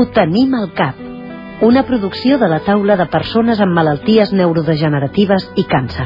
Ho tenim al cap. Una producció de la taula de persones amb malalties neurodegeneratives i càncer.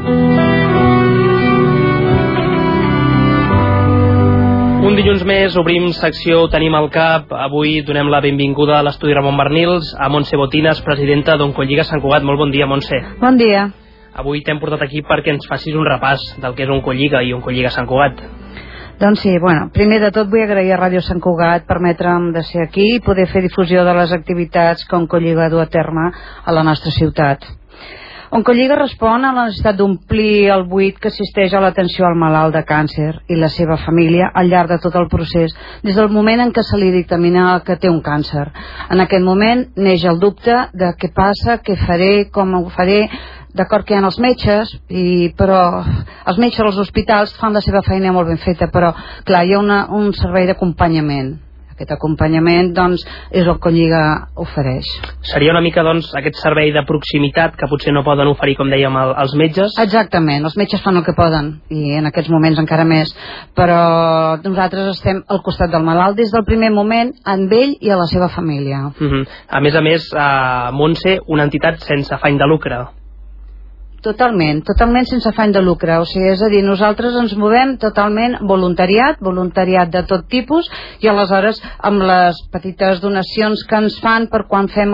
Un dilluns més obrim secció Ho tenim al cap. Avui donem la benvinguda a l'estudi Ramon Bernils a Montse Botinas, presidenta d'Oncolliga Sant Cugat. Molt bon dia, Montse. Bon dia. Avui t'hem portat aquí perquè ens facis un repàs del que és Oncolliga i Oncolliga Sant Cugat. Doncs sí, bueno, primer de tot vull agrair a Ràdio Sant Cugat permetre'm de ser aquí i poder fer difusió de les activitats que Oncolliga du a terme a la nostra ciutat. Oncolliga respon a la necessitat d'omplir el buit que assisteix a l'atenció al malalt de càncer i la seva família al llarg de tot el procés, des del moment en què se li dictamina que té un càncer. En aquest moment neix el dubte de què passa, què faré, com ho faré. D'acord que hi ha els metges, però els metges als hospitals fan la seva feina molt ben feta, però clar, hi ha un servei d'acompanyament. Aquest acompanyament, doncs, és el que Oncolliga ofereix. Seria una mica, doncs, aquest servei de proximitat que potser no poden oferir, com dèiem, els metges? Exactament, els metges fan el que poden, i en aquests moments encara més, però nosaltres estem al costat del malalt des del primer moment, amb ell i a la seva família. A més, Montse, una entitat sense afany de lucre. Totalment sense afany de lucre, o sigui, és a dir, nosaltres ens movem totalment voluntariat de tot tipus, i aleshores amb les petites donacions que ens fan per quan fem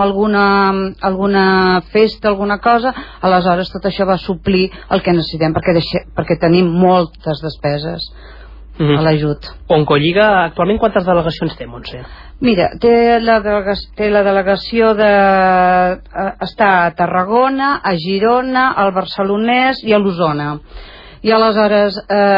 alguna festa, alguna cosa, aleshores tot això va suplir el que necessitem, perquè tenim moltes despeses a l'ajut. Oncolliga actualment quantes delegacions té, Montse? Mira, té la delegació està a Tarragona, a Girona, al Barcelonès i a l'Osona. I aleshores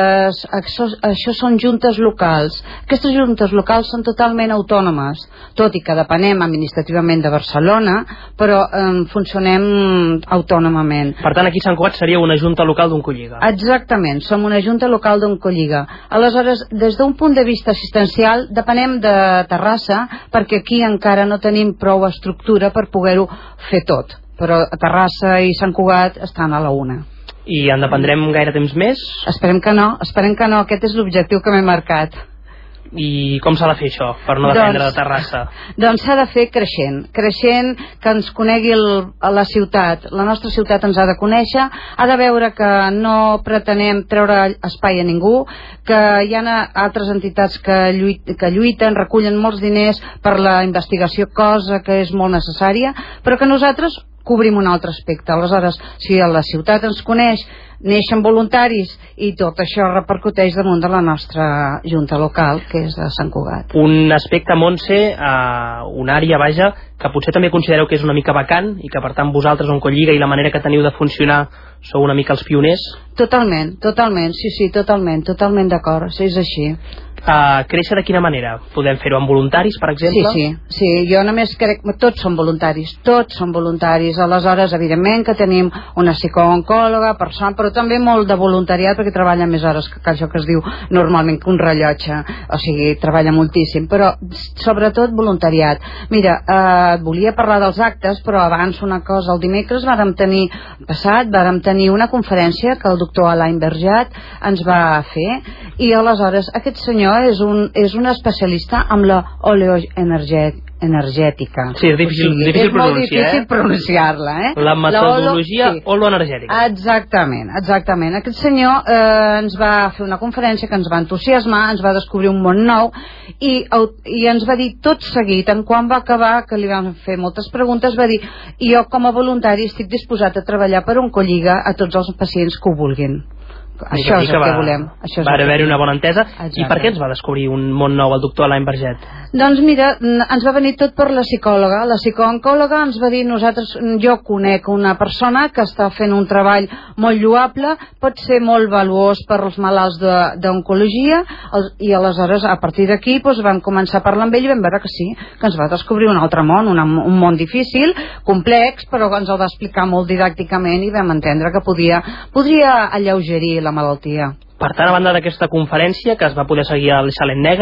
això són juntes locals. Aquestes juntes locals són totalment autònomes, tot i que depenem administrativament de Barcelona, però funcionem autònomament. Per tant, aquí a Sant Cugat seria una junta local d'Oncolliga. Exactament, som una junta local d'Oncolliga. Aleshores, des d'un punt de vista assistencial, depenem de Terrassa, perquè aquí encara no tenim prou estructura per poder-ho fer tot. Però Terrassa i Sant Cugat estan a la una. I en dependrem gaire temps més? Esperem que no, aquest és l'objectiu que m'he marcat. I com s'ha de fer això, per no dependre de Terrassa? Doncs s'ha de fer creixent, que ens conegui la ciutat, la nostra ciutat ens ha de conèixer, ha de veure que no pretenem treure espai a ningú, que hi ha altres entitats que lluiten, recullen molts diners per la investigació, cosa que és molt necessària, però que nosaltres cobrim un altre aspecte. Aleshores, si la ciutat ens coneix, neixen voluntaris i tot això repercuteix damunt de la nostra junta local, que és de Sant Cugat. Un aspecte, Montse, una àrea, vaja, que potser també considereu que és una mica vacant i que per tant vosaltres, Oncolliga, i la manera que teniu de funcionar, sou una mica els pioners? Totalment, sí, totalment d'acord, és així. Créixer de quina manera? Podem fer-ho amb voluntaris, per exemple? Sí, jo només crec que tots són voluntaris, aleshores evidentment que tenim una psicooncòloga, però també molt de voluntariat, perquè treballa més hores que això que es diu normalment que un rellotge, o sigui, treballa moltíssim, però sobretot voluntariat. Mira, volia parlar dels actes, però abans una cosa, el dimecres vàrem tenir una conferència que el doctor Alain Berjat ens va fer, i aleshores aquest senyor és un especialista amb la oleoenergètica. Sí, és difícil pronunciar. És molt difícil pronunciar-la, La metodologia oleoenergètica. Exactament. Aquest senyor ens va fer una conferència que ens va entusiasmar, ens va descobrir un món nou i ens va dir tot seguit, en quan va acabar, que li vam fer moltes preguntes, va dir: jo com a voluntari estic disposat a treballar per Oncolliga a tots els pacients que ho vulguin. Això és el que volem. Va haver-hi una bona entesa. I per què ens va descobrir un món nou el doctor Alain Berjat? Doncs mira, ens va venir tot per la psicòloga. La psicooncòloga ens va dir: jo conec una persona que està fent un treball molt lloable, pot ser molt valuós per als malalts d'oncologia, i aleshores a partir d'aquí vam començar a parlar amb ell i vam veure que sí, que ens va descobrir un altre món, un món difícil, complex, però ens el va explicar molt didàcticament i vam entendre que podria alleugerir la malaltia. Per tant, a banda d'aquesta conferència que es va poder seguir al Xalet Negre,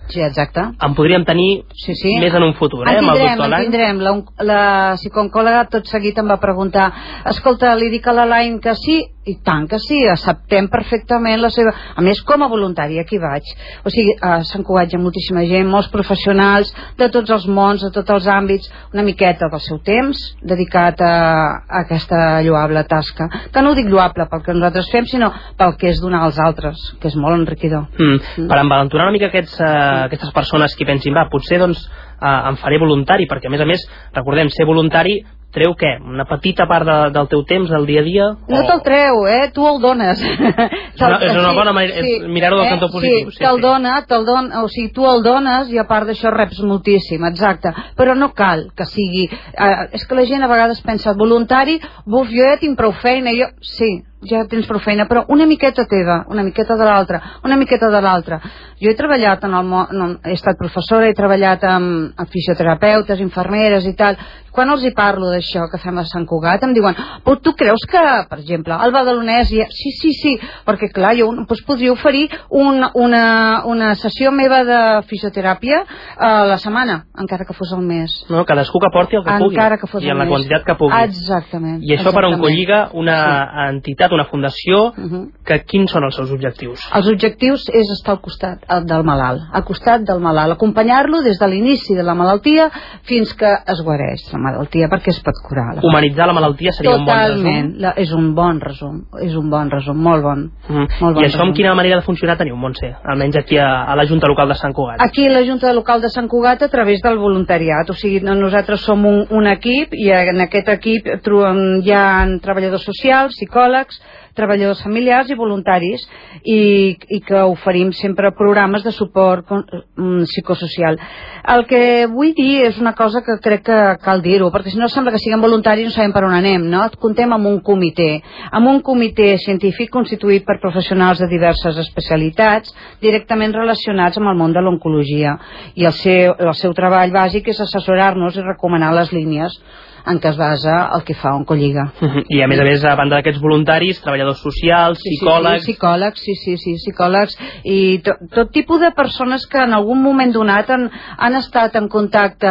Sí, exacte. En podríem tenir més en un futur, amb el doctor Alain. En tindrem. La psicooncòloga tot seguit em va preguntar, escolta, li dic a l'Alain que sí, i tant que sí, acceptem perfectament la seva... A més, com a voluntari, aquí vaig. O sigui, a Sant Cugat hi ha moltíssima gent, molts professionals de tots els mons, de tots els àmbits, una miqueta del seu temps dedicat a aquesta lloable tasca. Que no ho dic lloable pel que nosaltres fem, sinó pel que és donar als altres, que és molt enriquidor. Per envalentonar una mica aquestes persones que pensin, va, potser doncs em faré voluntari, perquè a més, recordem, ser voluntari treu què? Una petita part del teu temps del dia a dia? No te'l treu, tu el dones. És una bona manera, mirar-ho del cantó positiu. Sí, te'l dona, o sigui, tu el dones i a part d'això reps moltíssim, exacte. Però no cal que sigui... És que la gent a vegades pensa, voluntari, buf, jo ja tinc prou feina, sí, ja tens prou feina, però una miqueta teva, una miqueta de l'altra, una miqueta de l'altra. Jo he treballat he estat professora, he treballat amb fisioterapeutes, infermeres i tal. Quan els hi parlo d'això que fem a Sant Cugat em diuen, però tu creus que, per exemple, al Badalonès sí, perquè clar, jo podria oferir una sessió meva de fisioteràpia a la setmana, encara que fos el mes. No, cadascú que porti el que pugui i en la quantitat que pugui. Exactament. I això per Oncolliga, una entitat, una fundació, que quins són els seus objectius? Els objectius és estar al costat del malalt, acompanyar-lo des de l'inici de la malaltia fins que es guareix la malaltia, perquè es pot curar. Humanitzar la malaltia seria un bon resum? Totalment, és un bon resum, molt bon. I això amb quina manera de funcionar teniu, Montse? Almenys aquí a la Junta Local de Sant Cugat. Aquí a la Junta Local de Sant Cugat a través del voluntariat, o sigui, nosaltres som un equip i en aquest equip hi ha treballadors socials, psicòlegs, treballadors familiars i voluntaris i que oferim sempre programes de suport psicosocial. El que vull dir és una cosa que crec que cal dir-ho, perquè si no sembla que siguem voluntaris i no sabem per on anem, no? Comptem amb un comitè científic constituït per professionals de diverses especialitats directament relacionats amb el món de l'oncologia, i el seu treball bàsic és assessorar-nos i recomanar les línies en què es basa el que fa Oncolliga. I a més, a banda d'aquests voluntaris, treballadors socials, psicòlegs... Psicòlegs i tot tipus de persones que en algun moment donat han estat en contacte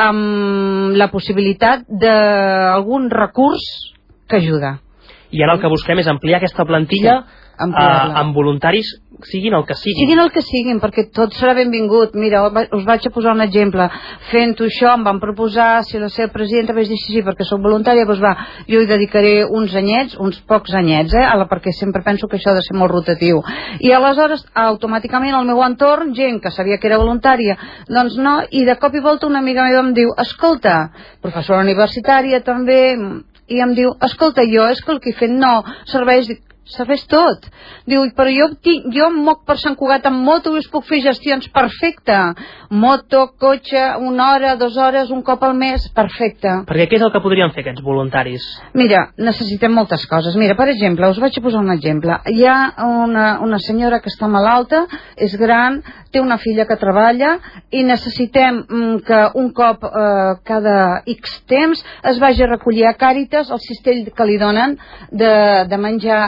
amb la possibilitat d'algun recurs que ajuda. I ara el que busquem és ampliar aquesta plantilla amb voluntaris, siguin el que siguin. Siguin el que siguin, perquè tot serà benvingut. Mira, us vaig a posar un exemple. Fent això em van proposar, si la seva presidenta vaig dir sí, perquè soc voluntària, doncs va, jo hi dedicaré uns anyets, uns pocs anyets, perquè sempre penso que això ha de ser molt rotatiu. I aleshores, automàticament al meu entorn, gent que sabia que era voluntària, doncs no, i de cop i volta una amiga meva em diu, escolta, professora universitària també, i em diu, escolta, jo és que el que he fet no serveix tot. Diu, però jo em moc per Sant Cugat amb moto i us puc fer gestions perfecte. Moto, cotxe, 1 hora, 2 hores, un cop al mes, perfecte. Perquè què és el que podrien fer aquests voluntaris? Mira, necessitem moltes coses. Mira, per exemple, us vaig a posar un exemple. Hi ha una senyora que està malalta, és gran, té una filla que treballa i necessitem que un cop cada X temps es vagi a recollir a Càritas el cistell que li donen de menjar.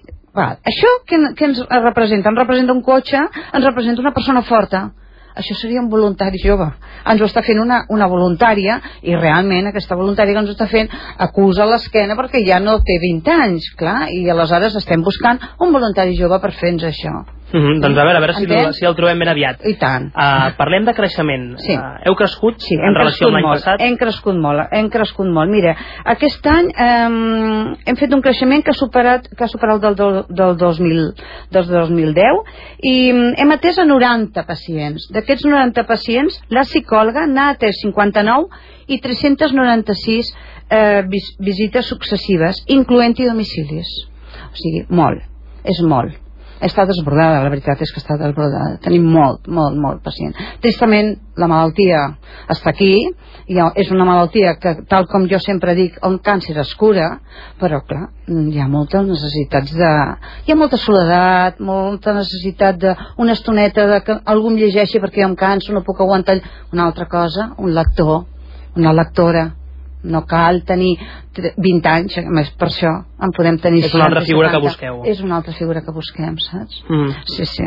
Això què ens representa? Ens representa un cotxe, ens representa una persona forta. Això seria un voluntari jove. Ens ho està fent una voluntària, i realment aquesta voluntària que ens ho està fent acusa l'esquena perquè ja no té 20 anys, clar, i aleshores estem buscant un voluntari jove per fer-nos això. Doncs a veure si el trobem ben aviat. I tant. Parlem de creixement. Heu crescut en relació amb l'any passat? Hem crescut molt. Mira, aquest any hem fet un creixement que ha superat del 2010 i hem atès a 90 pacients. D'aquests 90 pacients, la psicòloga n'ha atès 59 i 396 visites successives, incloent-hi domicilis. O sigui, molt. És molt. Està desbordada, la veritat és que està desbordada. Tenim molt pacient. Tristament, la malaltia està aquí, és una malaltia que, tal com jo sempre dic, el càncer es cura, però clar, hi ha moltes necessitats hi ha molta soledat, molta necessitat d'una estoneta que algú em llegeixi perquè jo em canso, no puc aguantar una altra cosa, un lector, una lectora. No cal tenir 20 anys, més per això en podem tenir 60. És una altra figura que busqueu. És una altra figura que busquem, saps? Sí.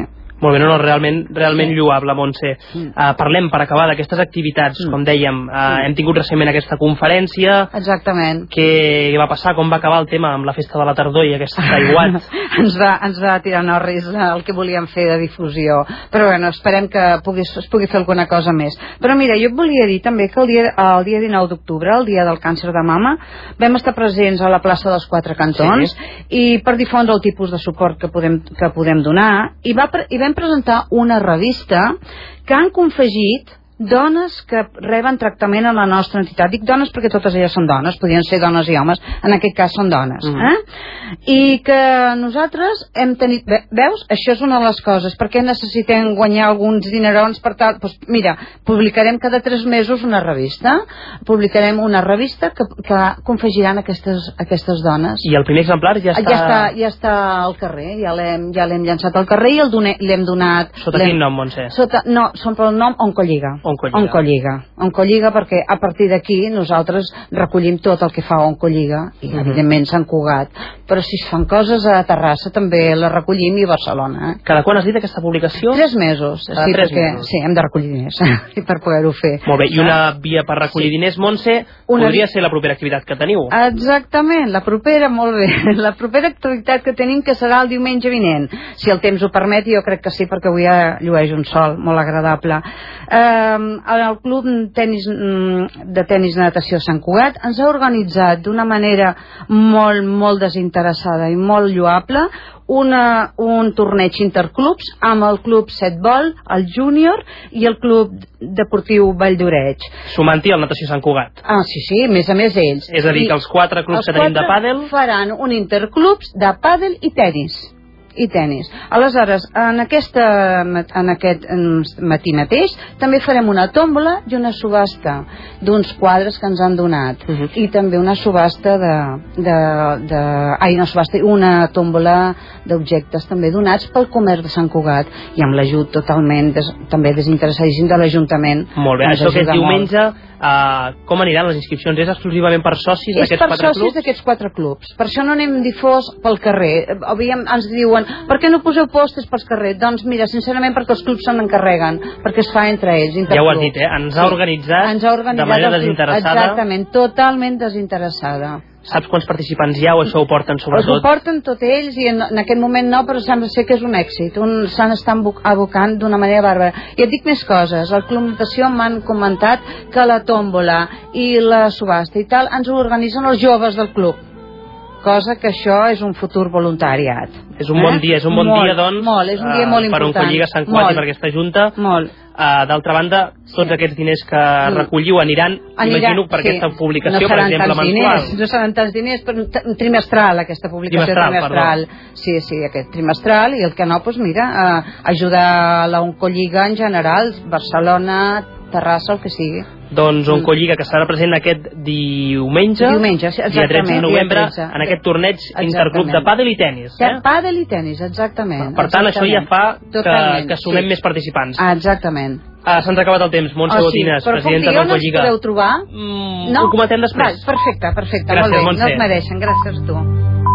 Molt bé, no, realment lloable, Montse. Parlem, per acabar, d'aquestes activitats, com dèiem, hem tingut recentment aquesta conferència. Exactament. Què va passar, com va acabar el tema amb la festa de la tardor i aquest aiguat? ens va tirar norris el que volíem fer de difusió, però bueno, esperem que es pugui fer alguna cosa més. Però mira, jo et volia dir també que el dia 19 d'octubre, el dia del càncer de mama, vam estar presents a la plaça dels Quatre Cantons, i per difondre el tipus de suport que podem donar, i vam presentar una revista que han confegit dones que reben tractament a la nostra entitat. Dic dones perquè totes elles són dones, podien ser dones i homes, en aquest cas són dones. I que nosaltres hem tenit... Veus? Això és una de les coses. Per què necessitem guanyar alguns dinerons per tal? Doncs mira, publicarem cada 3 mesos una revista. Publicarem una revista que confegiran aquestes dones. I el primer exemplar ja està... Ja està al carrer, ja l'hem llançat al carrer i l'hem donat... Sota quin nom, Montse? No, sota el nom Oncolliga. Oncolliga, perquè a partir d'aquí nosaltres recollim tot el que fa Oncolliga i evidentment Sant Cugat, però si es fan coses a Terrassa també la recollim, i a Barcelona. Cada quan has dit aquesta publicació? 3 mesos. Sí, hem de recollir diners per poder-ho fer. Molt bé, i una via per recollir diners, Montse, podria ser la propera activitat que teniu? Exactament, la propera activitat que tenim, que serà el diumenge vinent, si el temps ho permet, i jo crec que sí, perquè avui ja llueix un sol molt agradable. El club de tenis de natació Sant Cugat ens ha organitzat d'una manera molt desinteressada i molt lloable un torneig interclubs amb el club Setbol, el júnior i el club deportiu Vall d'Oreig. Sumant-hi el Natació Sant Cugat. Sí, a més ells. És a dir, que els 4 clubs que tenim de pàdel faran un interclubs de pàdel i tenis. Aleshores, en aquest matí mateix també farem una tòmbola i una subhasta d'uns quadres que ens han donat, i també una subhasta una tòmbola d'objectes també donats pel comerç de Sant Cugat, i amb l'ajut totalment també desinteressadíssim de l'Ajuntament. Molt bé, això que és diumenge, com aniran les inscripcions? És exclusivament per socis d'aquests 4 clubs? És per socis d'aquests 4 clubs, per això no anem difós pel carrer. Ens diuen, per què no poseu pòsters pels carrers? Doncs mira, sincerament perquè els clubs se n'encarreguen, perquè es fa entre ells, interclubs. Ja ho has dit, ens ha organitzat de manera desinteressada. Exactament, totalment desinteressada. Saps quants participants hi ha, o això ho porten sobretot? Ho porten tots ells, i en aquest moment no, però sembla ser que és un èxit. S'han estat abocant d'una manera bàrbara. I et dic més coses. Al Club Natació m'han comentat que la tòmbola i la subhasta i tal ens ho organitzen els joves del club, cosa que això és un futur voluntariat. És un bon dia, doncs, és un dia molt important per Oncolliga Sant Cugat i per aquesta junta. D'altra banda, tots aquests diners que recolliu aniran, imagino, per aquesta publicació, per exemple, mensual. No seran tants diners, però trimestral, aquesta publicació trimestral. Sí, aquest trimestral, i el que no, doncs mira, ajudar la Oncolliga en general, Barcelona, Terrassa, el que sigui. Doncs Oncolliga, que serà present aquest diumenge, dia 13 de novembre, en aquest torneig interclub de pàdel i tenis. Pàdel i tenis, exactament. Per tant, això ja fa que sumem més participants. Exactament. Se'ns ha acabat el temps. Montse Botines, presidenta d'Oncolliga. Però puc dir on ens podeu trobar? Ho comentem després. Perfecte. Gràcies, Molt bé, no es mereixen. Gràcies a tu.